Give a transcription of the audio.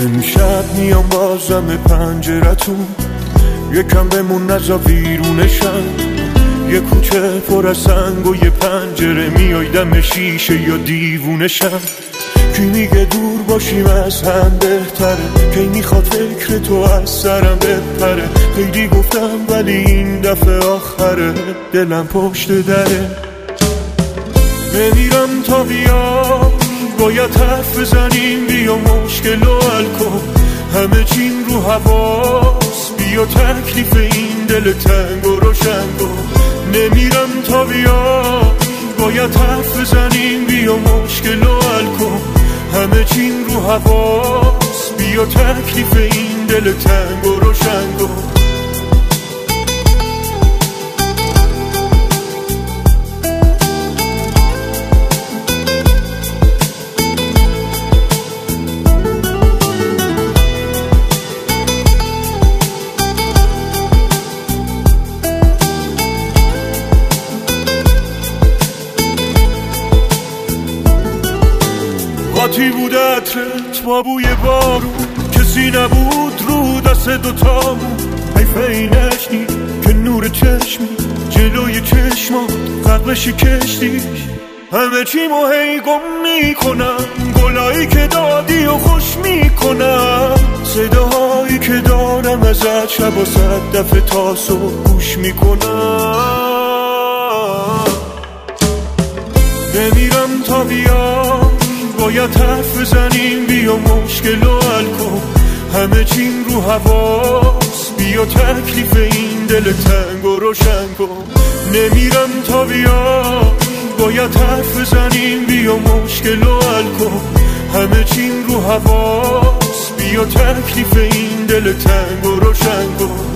امشب میام بازم پنجرتون، یکم بمون نزا ویرونشم. یه کوچه پر از سنگ و یه پنجره، میای دم شیشه یا دیوونشم. کی میگه دور باشیم از هم بهتره، کی میخواد فکر تو از سرم بپره. خیلی گفتم ولی این دفعه آخره، دلم پشت دره. نمیرم تا بیام، باید حرف بزنیم، بیا مشکل و حل کن. همه چیم رو حواس، بیا تکلیف این دل تنگ و روشن کن. نمیرم تا بیام، باید حرف بزنیم، بیا مشکل و حل کن. همه چیم رو حواس، بیا تکلیف این دل تنگ و روشن کن. قاطی بود عطرت با بوی بارون، کسی نبود رو دست دوتامون. حیفه اینش نی که نور چشمی جلوی چشمات قبلشی کشتی. همه چی مو هی گم میکنم، گلایی که دادی و خوش میکنم. صداهایی که دارم ازت شب و 100 دفعه تا صبح گوش میکنم. نمیرم تا بیام، باید حرف بزنیم، بیا مشکل و حل کن. همه چیم رو حواس، بیا تکلیف این دل تنگ و روشن کن. نمیرم تا بیام، باید حرف بزنیم، بیا مشکل و حل کن. همه چیم رو حواس، بیا تکلیف این دل تنگ و روشن کن.